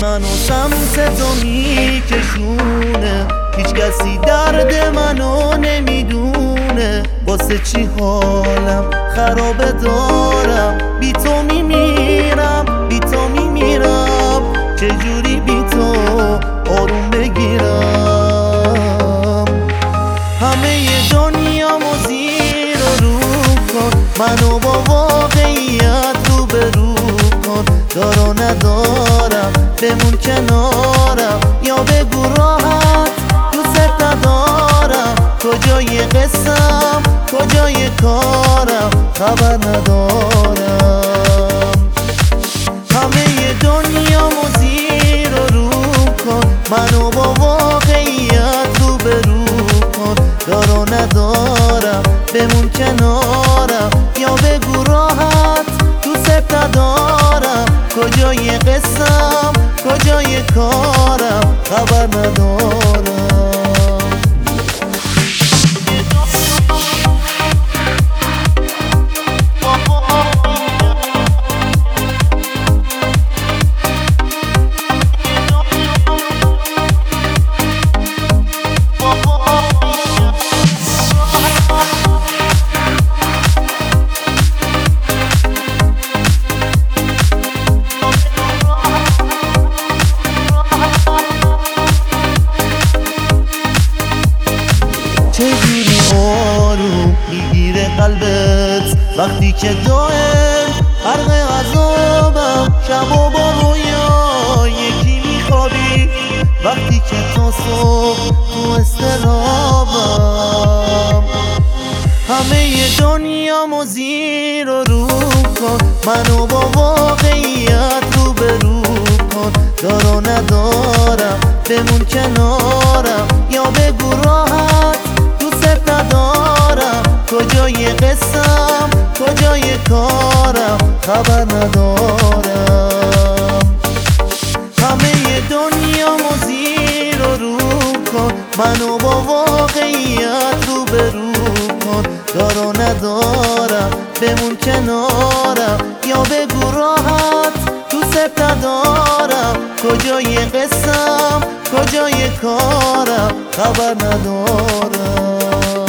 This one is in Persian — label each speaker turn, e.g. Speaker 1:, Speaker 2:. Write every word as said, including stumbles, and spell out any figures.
Speaker 1: منو سمت تو میکشونه، هیچ کسی درد منو نمیدونه. واسه چی حالم خرابه دارم، بی تو میمیرم، بی تو میمیرم. چجوری بی تو آروم بگیرم؟ همه دنیامو زیر و رو کن، منو با واقعیت رو به رو کن. دارو ندارم بمون کنارم، یا بگو راحت دوست ندارم. کجای قسم کجای کارم خبر ندارم. همه دنیامو زیر و رو کن، منو با واقعیت رو به رو کن. دارو ندارم بمون کنارم، یا بگو راحت دوست ندارم. کجای قسم کجای کارم خبر ندارم. چجوری آروم میگیره قلبت وقتی که دائم غرق عذابم؟ شب و با رویا یکی میخوابی، وقتی که تا صبح تو اضطرابم. همه دنیامو زیر و رو کن، منو با واقعیت رو به رو کن. دارو ندارم بمون کنارم، یا بگو راحت دوست ندارم. کجای قسم کجای کارم خبر ندارم. همه دنیامو زیر و رو کن، منو با واقعیت رو به رو کن. دارو ندارم بمون کنارم، یا بگو راحت دوست ندارم. کجای قسم کجای کارم خبر ندارم.